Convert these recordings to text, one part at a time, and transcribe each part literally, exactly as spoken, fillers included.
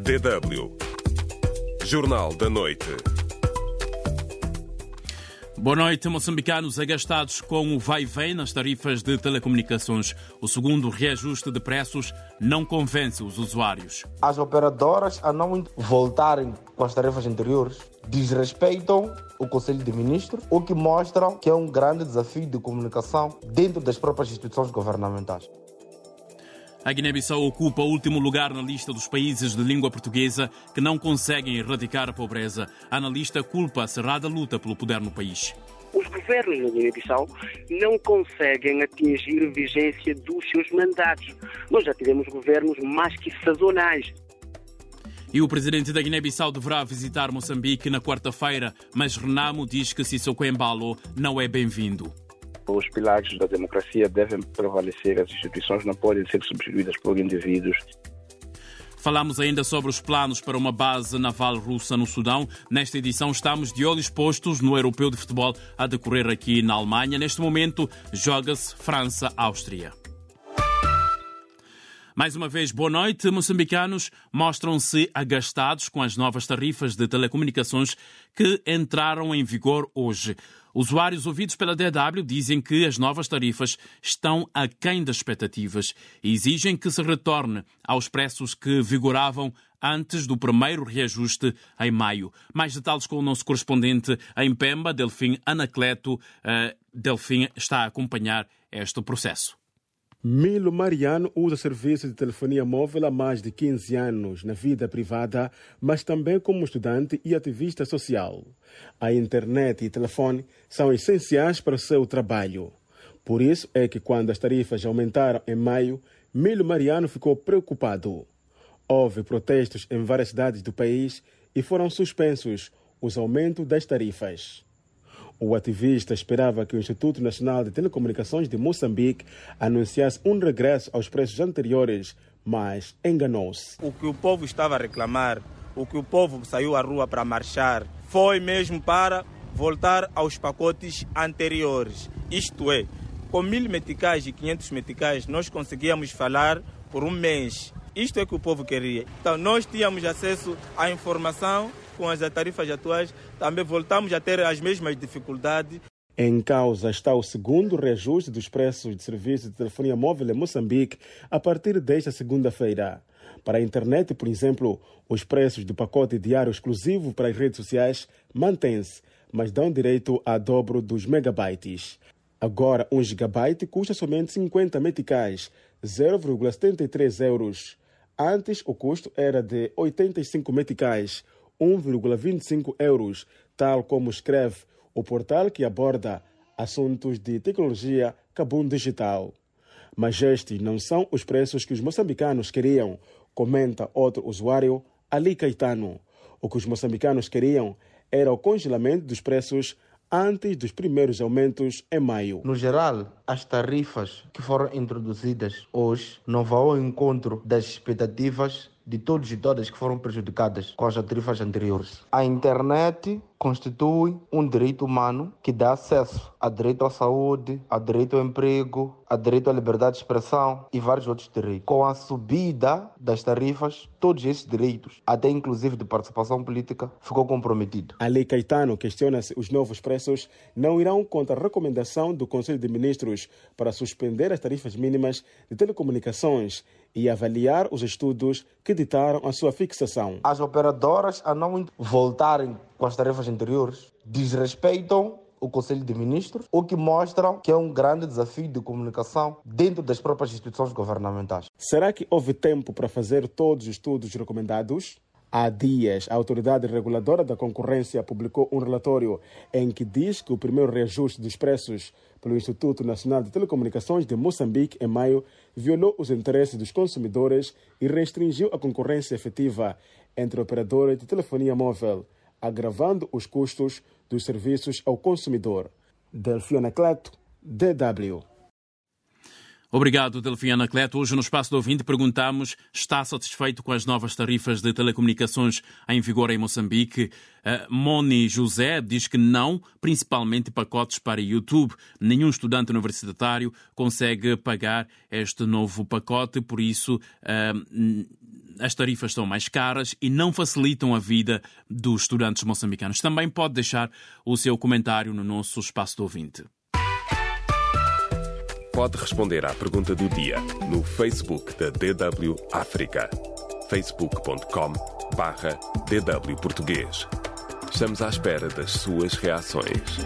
D W. Jornal da Noite. Boa noite, moçambicanos agastados com o vai-vem nas tarifas de telecomunicações. O segundo reajuste de preços não convence os usuários. As operadoras, a não voltarem com as tarifas anteriores, desrespeitam o Conselho de Ministros, o que mostra que é um grande desafio de comunicação dentro das próprias instituições governamentais. A Guiné-Bissau ocupa o último lugar na lista dos países de língua portuguesa que não conseguem erradicar a pobreza. A analista culpa a cerrada luta pelo poder no país. Os governos da Guiné-Bissau não conseguem atingir a vigência dos seus mandatos. Nós já tivemos governos mais que sazonais. E o presidente da Guiné-Bissau deverá visitar Moçambique na quarta-feira, mas Renamo diz que Sissoko Embalo não é bem-vindo. Os pilares da democracia devem prevalecer, as instituições não podem ser substituídas por indivíduos. Falamos ainda sobre os planos para uma base naval russa no Sudão. Nesta edição estamos de olhos postos no Europeu de Futebol a decorrer aqui na Alemanha. Neste momento joga-se França-Áustria. Mais uma vez, boa noite. Moçambicanos mostram-se agastados com as novas tarifas de telecomunicações que entraram em vigor hoje. Usuários ouvidos pela D W dizem que as novas tarifas estão aquém das expectativas e exigem que se retorne aos preços que vigoravam antes do primeiro reajuste em maio. Mais detalhes com o nosso correspondente em Pemba, Delfim Anacleto. Uh, Delfim está a acompanhar este processo. Milo Mariano usa serviço de telefonia móvel há mais de quinze anos na vida privada, mas também como estudante e ativista social. A internet e telefone são essenciais para o seu trabalho. Por isso é que quando as tarifas aumentaram em maio, Milo Mariano ficou preocupado. Houve protestos em várias cidades do país e foram suspensos os aumentos das tarifas. O ativista esperava que o Instituto Nacional de Telecomunicações de Moçambique anunciasse um regresso aos preços anteriores, mas enganou-se. O que o povo estava a reclamar, o que o povo saiu à rua para marchar, foi mesmo para voltar aos pacotes anteriores. Isto é, com mil meticais e quinhentos meticais nós conseguíamos falar por um mês. Isto é que o povo queria. Então nós tínhamos acesso à informação. Com as tarifas atuais, também voltamos a ter as mesmas dificuldades. Em causa está o segundo reajuste dos preços de serviços de telefonia móvel em Moçambique a partir desta segunda-feira. Para a internet, por exemplo, os preços do pacote diário exclusivo para as redes sociais mantêm-se, mas dão direito a dobro dos megabytes. Agora, um gigabyte custa somente cinquenta meticais, zero vírgula setenta e três euros. Antes, o custo era de oitenta e cinco meticais, um vírgula vinte e cinco euros, tal como escreve o portal que aborda assuntos de tecnologia Kabum Digital. Mas estes não são os preços que os moçambicanos queriam, comenta outro usuário, Ali Caetano. O que os moçambicanos queriam era o congelamento dos preços antes dos primeiros aumentos em maio. No geral, as tarifas que foram introduzidas hoje não vão ao encontro das expectativas de todos e todas que foram prejudicadas com as tarifas anteriores. A internet constitui um direito humano que dá acesso a direito à saúde, a direito ao emprego, a direito à liberdade de expressão e vários outros direitos. Com a subida das tarifas, todos esses direitos, até inclusive de participação política, ficou comprometido. Ali Caetano questiona se os novos preços não irão contra a recomendação do Conselho de Ministros para suspender as tarifas mínimas de telecomunicações e avaliar os estudos que ditaram a sua fixação. As operadoras, a não voltarem com as tarifas anteriores, desrespeitam o Conselho de Ministros, o que mostra que é um grande desafio de comunicação dentro das próprias instituições governamentais. Será que houve tempo para fazer todos os estudos recomendados? Há dias, a Autoridade Reguladora da Concorrência publicou um relatório em que diz que o primeiro reajuste dos preços pelo Instituto Nacional de Telecomunicações de Moçambique em maio violou os interesses dos consumidores e restringiu a concorrência efetiva entre operadores de telefonia móvel, agravando os custos dos serviços ao consumidor. Delfim Anacleto, D W. Obrigado, Delfim Anacleto. Hoje no Espaço do Ouvinte perguntamos: está satisfeito com as novas tarifas de telecomunicações em vigor em Moçambique? Uh, Moni José diz que não, principalmente pacotes para YouTube. Nenhum estudante universitário consegue pagar este novo pacote, por isso uh, as tarifas são mais caras e não facilitam a vida dos estudantes moçambicanos. Também pode deixar o seu comentário no nosso espaço de ouvinte. Pode responder à pergunta do dia no Facebook da D W África. facebook ponto com barra D W Português. Estamos à espera das suas reações.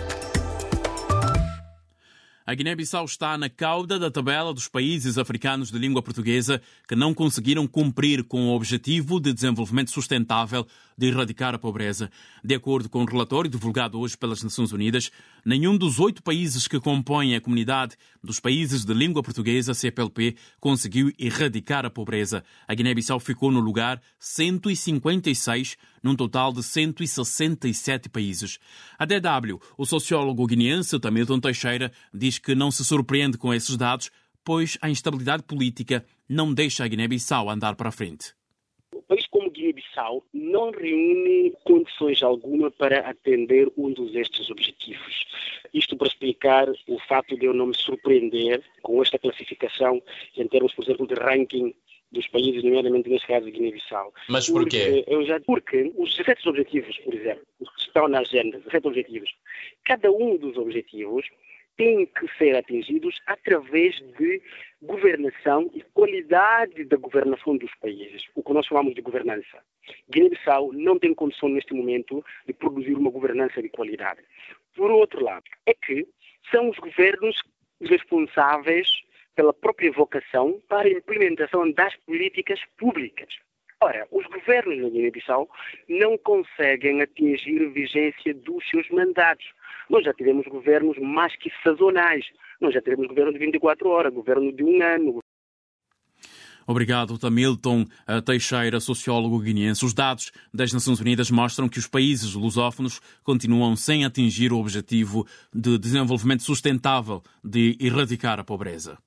A Guiné-Bissau está na cauda da tabela dos países africanos de língua portuguesa que não conseguiram cumprir com o objetivo de desenvolvimento sustentável de erradicar a pobreza. De acordo com o relatório divulgado hoje pelas Nações Unidas, nenhum dos oito países que compõem a Comunidade dos Países de Língua Portuguesa, C P L P, conseguiu erradicar a pobreza. A Guiné-Bissau ficou no lugar cento e cinquenta e seis, num total de cento e sessenta e sete países. A D W, o sociólogo guineense Tamilton Teixeira, diz que não se surpreende com esses dados, pois a instabilidade política não deixa a Guiné-Bissau andar para a frente. Um país como Guiné-Bissau não reúne condições alguma para atender um dos estes objetivos. Isto para explicar o fato de eu não me surpreender com esta classificação em termos, por exemplo, de ranking dos países, nomeadamente neste caso de Guiné-Bissau. Mas porquê? Porque, eu já, porque os dezessete objetivos, por exemplo, os que estão na agenda, dezessete objetivos, cada um dos objetivos tem que ser atingidos através de governação e qualidade da governação dos países, o que nós chamamos de governança. Guiné-Bissau não tem condição neste momento de produzir uma governança de qualidade. Por outro lado, é que são os governos responsáveis pela própria vocação para a implementação das políticas públicas. Ora, os governos na Guiné-Bissau não conseguem atingir a vigência dos seus mandatos. Nós já tivemos governos mais que sazonais. Nós já tivemos governo de vinte e quatro horas, governo de um ano. Obrigado, Tamilton Teixeira, sociólogo guineense. Os dados das Nações Unidas mostram que os países lusófonos continuam sem atingir o objetivo de desenvolvimento sustentável de erradicar a pobreza.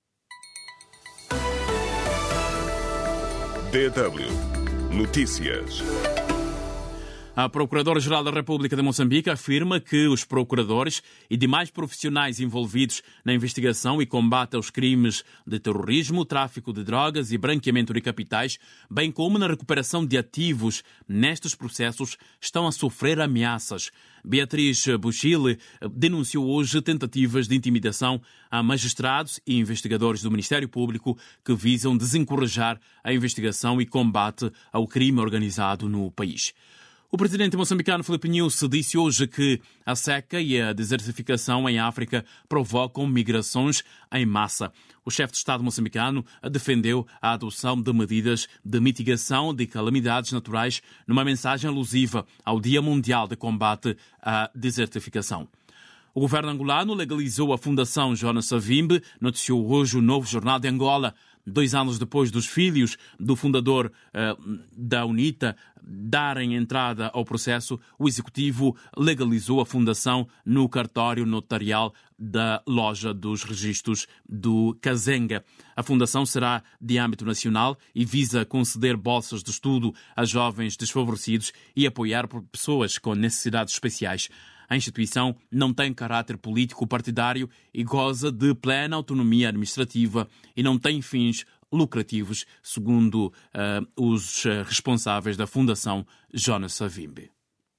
D W Notícias. A Procuradora-Geral da República de Moçambique afirma que os procuradores e demais profissionais envolvidos na investigação e combate aos crimes de terrorismo, tráfico de drogas e branqueamento de capitais, bem como na recuperação de ativos nestes processos, estão a sofrer ameaças. Beatriz Buchile denunciou hoje tentativas de intimidação a magistrados e investigadores do Ministério Público que visam desencorajar a investigação e combate ao crime organizado no país. O presidente moçambicano Filipe Nyusi disse hoje que a seca e a desertificação em África provocam migrações em massa. O chefe de Estado moçambicano defendeu a adoção de medidas de mitigação de calamidades naturais numa mensagem alusiva ao Dia Mundial de Combate à Desertificação. O governo angolano legalizou a Fundação Jonas Savimbi, noticiou hoje o Novo Jornal de Angola. Dois anos depois dos filhos do fundador uh, da UNITA darem entrada ao processo, o Executivo legalizou a fundação no cartório notarial da Loja dos Registros do Kazenga. A fundação será de âmbito nacional e visa conceder bolsas de estudo a jovens desfavorecidos e apoiar pessoas com necessidades especiais. A instituição não tem caráter político partidário e goza de plena autonomia administrativa e não tem fins lucrativos, segundo uh, os responsáveis da Fundação Jonas Savimbi.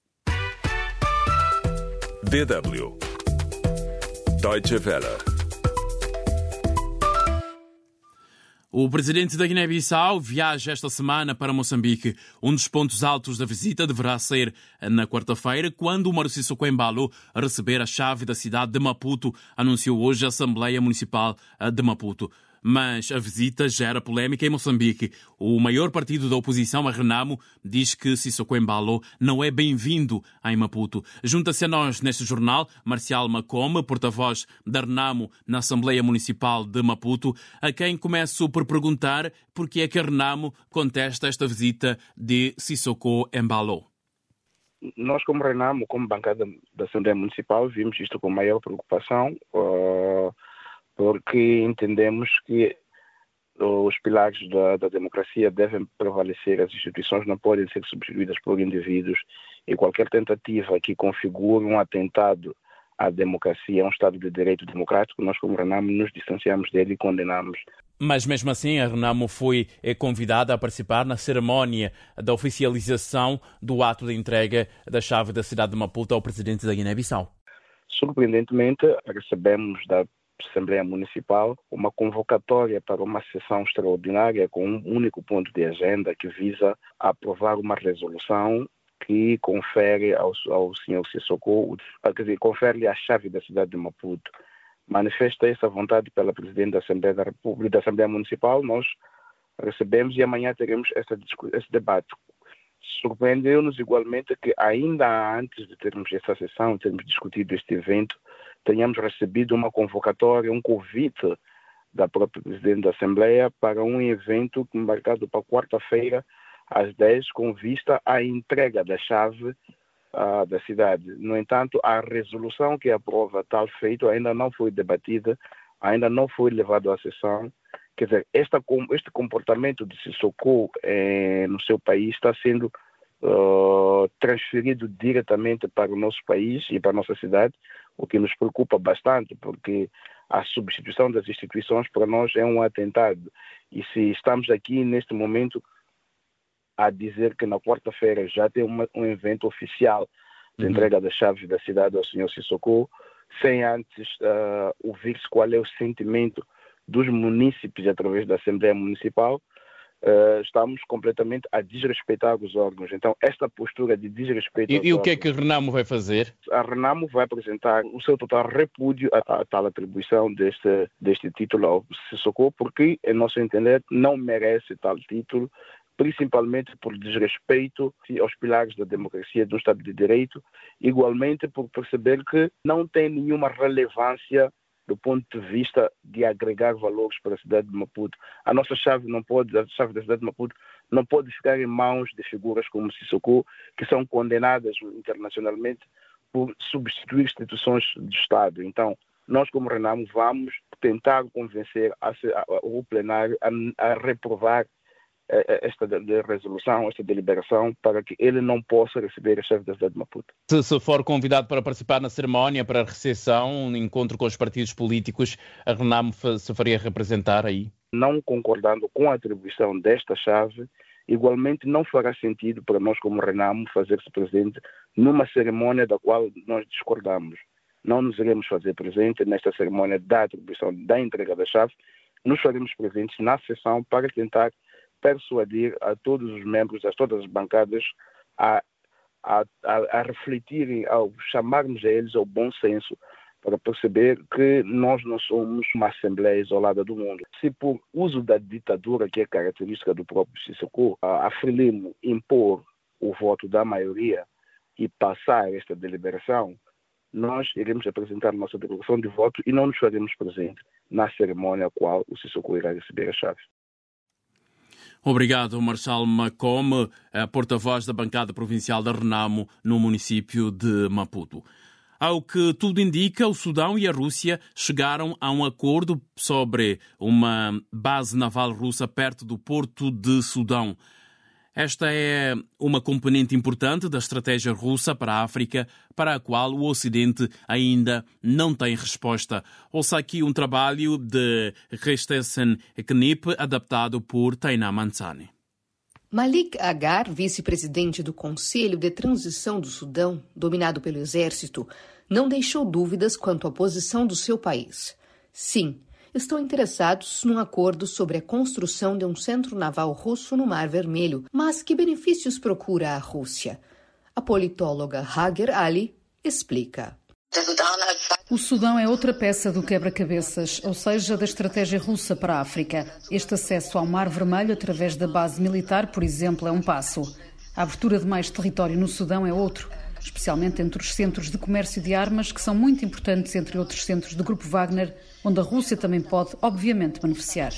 D W Deutsche Welle. O presidente da Guiné-Bissau viaja esta semana para Moçambique. Um dos pontos altos da visita deverá ser na quarta-feira, quando o Mauricio Sissoko Embalo receber a chave da cidade de Maputo, anunciou hoje a Assembleia Municipal de Maputo. Mas a visita gera polémica em Moçambique. O maior partido da oposição, a Renamo, diz que Sissoko Embalo não é bem-vindo em Maputo. Junta-se a nós neste jornal Marcial Macome, porta-voz da Renamo na Assembleia Municipal de Maputo, a quem começo por perguntar por que é que a Renamo contesta esta visita de Sissoko Embalo. Nós, como Renamo, como bancada da Assembleia Municipal, vimos isto com maior preocupação, uh... porque entendemos que os pilares da, da democracia devem prevalecer, as instituições não podem ser substituídas por indivíduos e qualquer tentativa que configure um atentado à democracia, a um Estado de Direito democrático, nós como Renamo nos distanciamos dele e condenamos Mas mesmo assim, a Renamo foi convidada a participar na cerimónia da oficialização do ato de entrega da chave da cidade de Maputo ao presidente da Guiné-Bissau. Surpreendentemente, recebemos da Assembleia Municipal uma convocatória para uma sessão extraordinária com um único ponto de agenda que visa aprovar uma resolução que confere ao, ao senhor Sissoko, quer dizer, confere-lhe a chave da cidade de Maputo. Manifesta essa vontade pela Presidente da Assembleia da República, da Assembleia Municipal, nós recebemos e amanhã teremos essa, esse debate. Surpreendeu-nos igualmente que ainda antes de termos essa sessão, termos discutido este evento, tenhamos recebido uma convocatória, um convite da própria Presidente da Assembleia para um evento marcado para quarta-feira, às dez, com vista à entrega da chave uh, da cidade. No entanto, a resolução que aprova tal feito ainda não foi debatida, ainda não foi levado à sessão. Quer dizer, esta, este comportamento de Sissoko eh, no seu país está sendo uh, transferido diretamente para o nosso país e para a nossa cidade, o que nos preocupa bastante, porque a substituição das instituições para nós é um atentado. E se estamos aqui neste momento a dizer que na quarta-feira já tem uma, um evento oficial de uhum. entrega da chave da cidade ao senhor Sissoko, sem antes uh, ouvir-se qual é o sentimento dos munícipes através da Assembleia Municipal, uh, estamos completamente a desrespeitar os órgãos. Então, esta postura de desrespeito... E, aos e o órgãos, que é que a Renamo vai fazer? A Renamo vai apresentar o seu total repúdio a, a tal atribuição deste, deste título ao Sissoko, porque, em nosso entender, não merece tal título, principalmente por desrespeito aos pilares da democracia, do Estado de Direito, igualmente por perceber que não tem nenhuma relevância do ponto de vista de agregar valores para a cidade de Maputo. A nossa chave não pode, a chave da cidade de Maputo não pode ficar em mãos de figuras como Sissoko, que são condenadas internacionalmente por substituir instituições do Estado. Então, nós como Renamo vamos tentar convencer a, a, o plenário a, a reprovar esta resolução, esta deliberação, para que ele não possa receber a chave da cidade de Maputo. Se, se for convidado para participar na cerimónia, para a recepção, um encontro com os partidos políticos, a Renamo se faria representar aí? Não concordando com a atribuição desta chave, igualmente não fará sentido para nós como Renamo fazer-se presente numa cerimónia da qual nós discordamos. Não nos iremos fazer presente nesta cerimónia da atribuição da entrega da chave, nos faremos presentes na sessão para tentar persuadir a todos os membros, a todas as bancadas, a, a, a, a refletirem, ao chamarmos a eles ao bom senso, para perceber que nós não somos uma Assembleia isolada do mundo. Se por uso da ditadura, que é característica do próprio Sissoko, a, a Frelimo impor o voto da maioria e passar esta deliberação, nós iremos apresentar nossa declaração de voto e não nos faremos presente na cerimônia a qual o Sissoko irá receber a chave. Obrigado, Marshal Macome, porta-voz da bancada provincial da Renamo no município de Maputo. Ao que tudo indica, o Sudão e a Rússia chegaram a um acordo sobre uma base naval russa perto do porto de Sudão. Esta é uma componente importante da estratégia russa para a África, para a qual o Ocidente ainda não tem resposta. Ouça aqui um trabalho de Restessen Knip, adaptado por Tainá Mansani. Malik Agar, vice-presidente do Conselho de Transição do Sudão, dominado pelo exército, não deixou dúvidas quanto à posição do seu país. Sim, estão interessados num acordo sobre a construção de um centro naval russo no Mar Vermelho. Mas que benefícios procura a Rússia? A politóloga Hager Ali explica. O Sudão é outra peça do quebra-cabeças, ou seja, da estratégia russa para a África. Este acesso ao Mar Vermelho através da base militar, por exemplo, é um passo. A abertura de mais território no Sudão é outro, especialmente entre os centros de comércio de armas, que são muito importantes entre outros centros do Grupo Wagner, onde a Rússia também pode, obviamente, beneficiar.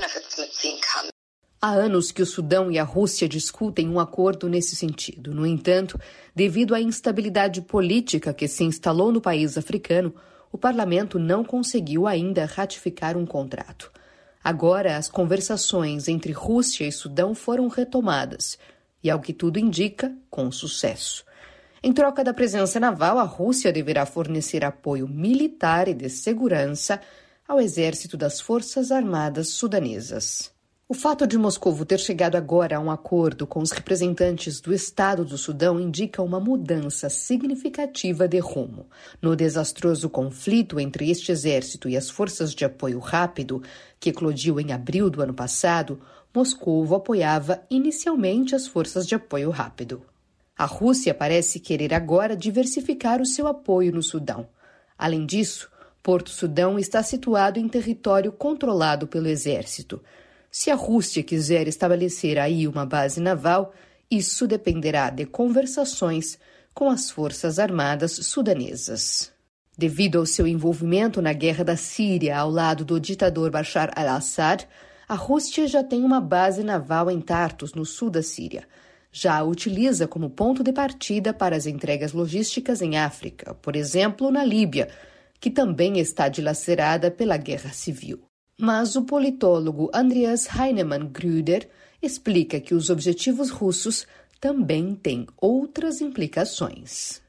Há anos que o Sudão e a Rússia discutem um acordo nesse sentido. No entanto, devido à instabilidade política que se instalou no país africano, o parlamento não conseguiu ainda ratificar um contrato. Agora, as conversações entre Rússia e Sudão foram retomadas, e, ao que tudo indica, com sucesso. Em troca da presença naval, a Rússia deverá fornecer apoio militar e de segurança ao exército das Forças Armadas sudanesas. O fato de Moscovo ter chegado agora a um acordo com os representantes do Estado do Sudão indica uma mudança significativa de rumo. No desastroso conflito entre este exército e as forças de apoio rápido, que eclodiu em abril do ano passado, Moscovo apoiava inicialmente as forças de apoio rápido. A Rússia parece querer agora diversificar o seu apoio no Sudão. Além disso, Porto Sudão está situado em território controlado pelo exército. Se a Rússia quiser estabelecer aí uma base naval, isso dependerá de conversações com as Forças Armadas sudanesas. Devido ao seu envolvimento na guerra da Síria ao lado do ditador Bashar al-Assad, a Rússia já tem uma base naval em Tartus, no sul da Síria. Já a utiliza como ponto de partida para as entregas logísticas em África, por exemplo, na Líbia, que também está dilacerada pela guerra civil. Mas o politólogo Andreas Heinemann-Grüder explica que os objetivos russos também têm outras implicações.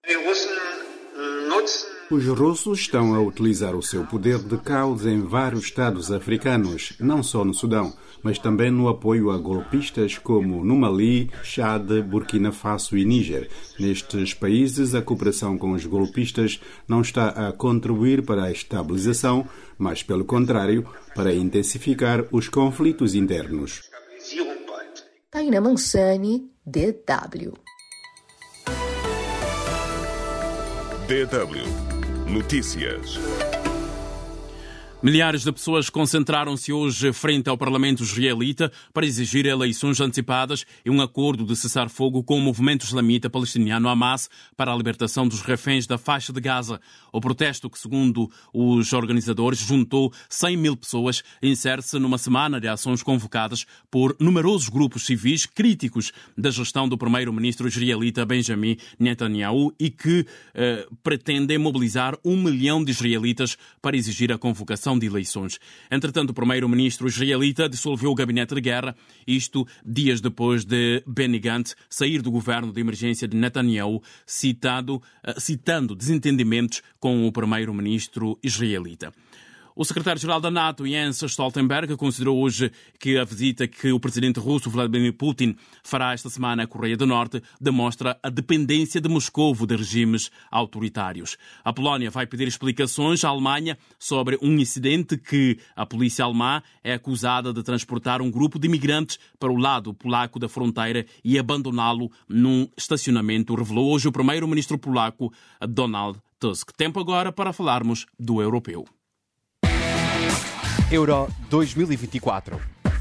Os russos estão a utilizar o seu poder de causa em vários estados africanos, não só no Sudão, mas também no apoio a golpistas como no Mali, Chad, Burkina Faso e Níger. Nestes países, a cooperação com os golpistas não está a contribuir para a estabilização, mas, pelo contrário, para intensificar os conflitos internos. Taina Mansani, D W. D W Notícias. Milhares de pessoas concentraram-se hoje frente ao Parlamento israelita para exigir eleições antecipadas e um acordo de cessar-fogo com o movimento islamita palestiniano Hamas para a libertação dos reféns da faixa de Gaza. O protesto, que segundo os organizadores juntou cem mil pessoas, insere-se numa semana de ações convocadas por numerosos grupos civis críticos da gestão do primeiro-ministro israelita Benjamin Netanyahu e que eh, pretendem mobilizar um milhão de israelitas para exigir a convocação de eleições. Entretanto, o primeiro-ministro israelita dissolveu o gabinete de guerra, isto dias depois de Benny Gantz sair do governo de emergência de Netanyahu, citado, citando desentendimentos com o primeiro-ministro israelita. O secretário-geral da NATO, Jens Stoltenberg, considerou hoje que a visita que o presidente russo Vladimir Putin fará esta semana à Coreia do Norte demonstra a dependência de Moscovo de regimes autoritários. A Polónia vai pedir explicações à Alemanha sobre um incidente que a polícia alemã é acusada de transportar um grupo de imigrantes para o lado polaco da fronteira e abandoná-lo num estacionamento, revelou hoje o primeiro-ministro polaco Donald Tusk. Tempo agora para falarmos do europeu. Euro dois mil e vinte e quatro.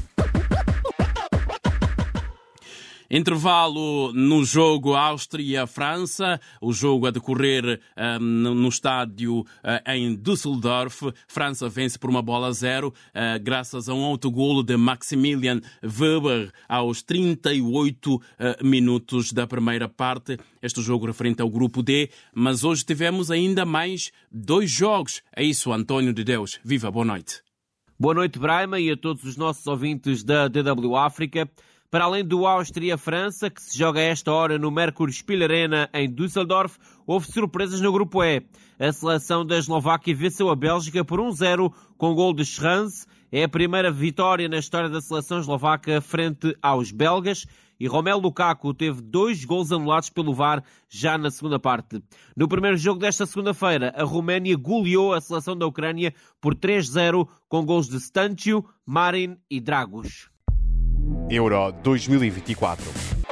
Intervalo no jogo Áustria-França, o jogo a decorrer um, no estádio uh, em Düsseldorf. França vence por uma bola a zero, uh, graças a um autogolo de Maximilian Weber aos trinta e oito uh, minutos da primeira parte. Este jogo referente ao grupo D, mas hoje tivemos ainda mais dois jogos. É isso, António de Deus. Viva, boa noite. Boa noite, Braima, e a todos os nossos ouvintes da D W África. Para além do Áustria-França, que se joga a esta hora no Merkur-Spiel Arena em Düsseldorf, houve surpresas no grupo E. A seleção da Eslováquia venceu a Bélgica por um zero com gol de Schranz. É a primeira vitória na história da seleção eslovaca frente aos belgas. E Romelu Lukaku teve dois gols anulados pelo V A R já na segunda parte. No primeiro jogo desta segunda-feira, a Roménia goleou a seleção da Ucrânia por três zero com gols de Stanciu, Marin e Dragos. Euro dois mil e vinte e quatro.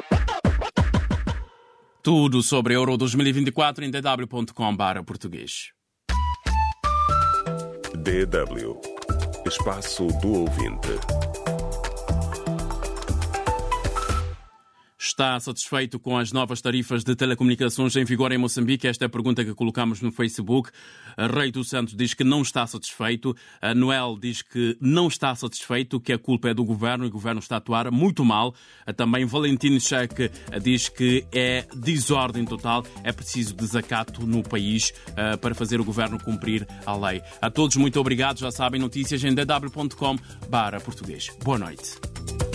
Tudo sobre Euro dois mil e vinte e quatro em d w ponto com barra português. D W. Espaço do ouvinte. Está satisfeito com as novas tarifas de telecomunicações em vigor em Moçambique? Esta é a pergunta que colocamos no Facebook. A Rei dos Santos diz que não está satisfeito. A Noel diz que não está satisfeito, que a culpa é do governo e o governo está a atuar muito mal. Também Valentino Cheque diz que é desordem total. É preciso desacato no país uh, para fazer o governo cumprir a lei. A todos muito obrigado. Já sabem, notícias em d w ponto com barra português. Boa noite.